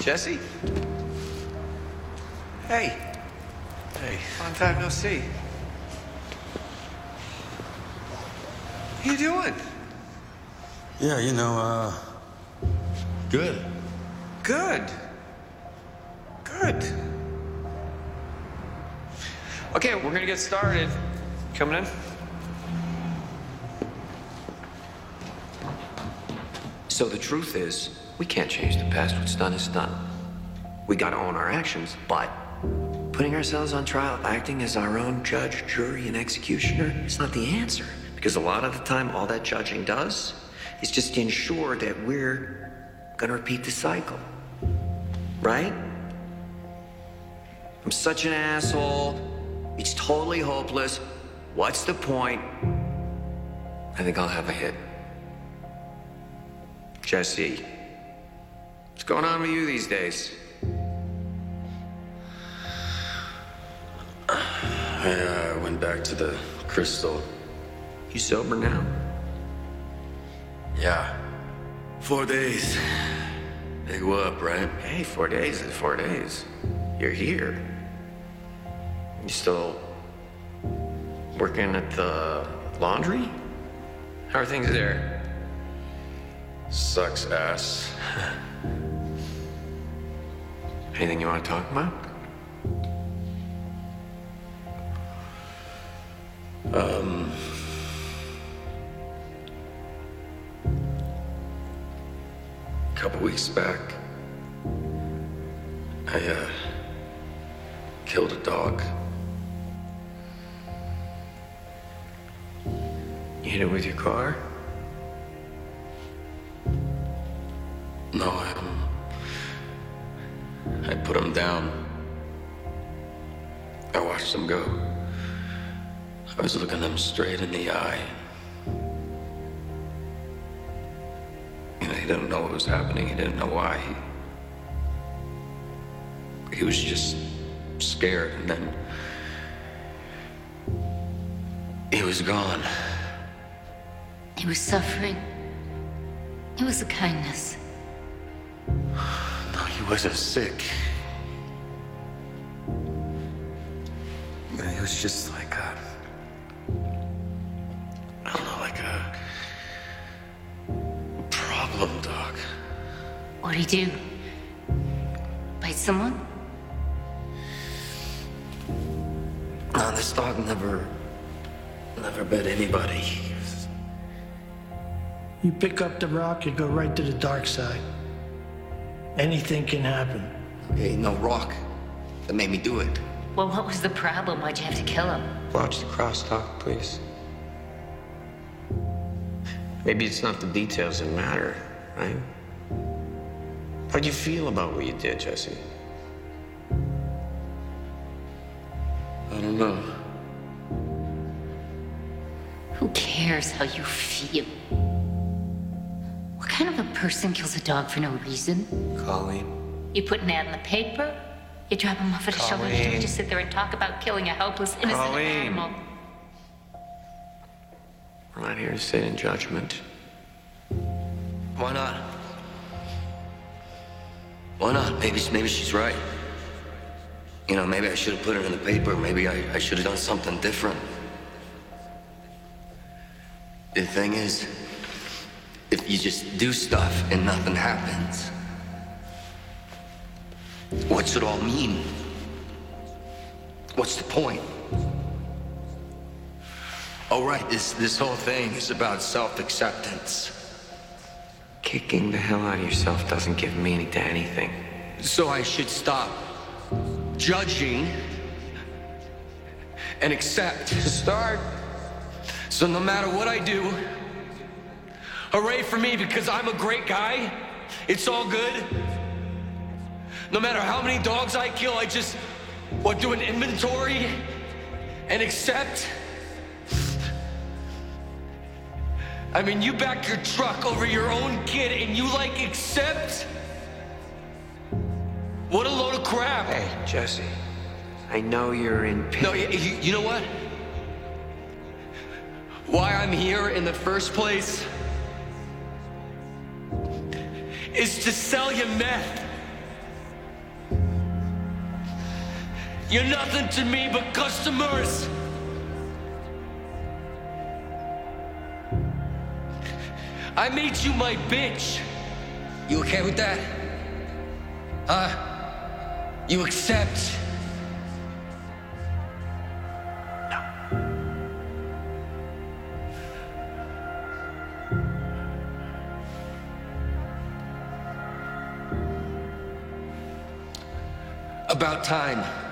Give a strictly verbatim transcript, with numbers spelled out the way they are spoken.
Jesse? Hey. Hey. Long time no see. How you doing? Yeah, you know, uh... good. Good. Good. Okay, we're gonna get started. Coming in? So the truth is, we can't change the past. What's done is done. We gotta own our actions, but putting ourselves on trial, acting as our own judge, jury, and executioner is not the answer. Because a lot of the time, all that judging does is just ensure that we're gonna repeat the cycle. Right? I'm such an asshole. It's totally hopeless. What's the point? I think I'll have a hit. Jesse, what's going on with you these days? I uh, went back to the crystal. You sober now? Yeah. Four days. Big whoop, right? Hey, four days is four days. You're here. You still working at the laundry? How are things there? Sucks ass. Anything you want to talk about? Um... A couple weeks back, I, uh... killed a dog. You hit it with your car? No, I, um... I put him down. I watched him go. I was looking him straight in the eye. You know, he didn't know what was happening. He didn't know why. He, he was just scared, and then he was gone. He was suffering. It was a kindness. No, he wasn't sick. He was just like a... I don't know, like a... problem dog. What'd he do? Bite someone? No, this dog never... never bit anybody. You pick up the rock, you go right to the dark side. Anything can happen. Okay, no rock. That made me do it. Well, what was the problem? Why'd you have to kill him? Watch the crosstalk, please. Maybe it's not the details that matter, right? How'd you feel about what you did, Jesse? I don't know. Who cares how you feel? What kind of a person kills a dog for no reason? Colleen. You put an ad in the paper, you drop him off at a shelter, and you just sit there and talk about killing a helpless, innocent Colleen. animal. We're not here to sit in judgment. Why not? Why not? Maybe, maybe she's right. You know, maybe I should have put it in the paper. Maybe I, I should have done something different. The thing is, if you just do stuff and nothing happens, what's it all mean? What's the point? Oh, right, this, this whole thing is about self-acceptance. Kicking the hell out of yourself doesn't give meaning to anything. So I should stop judging and accept. To start, So no matter what I do, hooray for me because I'm a great guy. It's all good. No matter how many dogs I kill, I just, what, do an inventory and accept? I mean, you back your truck over your own kid and you, like, accept? What a load of crap. hey, Jesse, I know you're in pain. No, you, you you know what? Why I'm here in the first place is to sell you meth. You're nothing to me but customers. I made you my bitch. You okay with that? Huh? You accept? About time.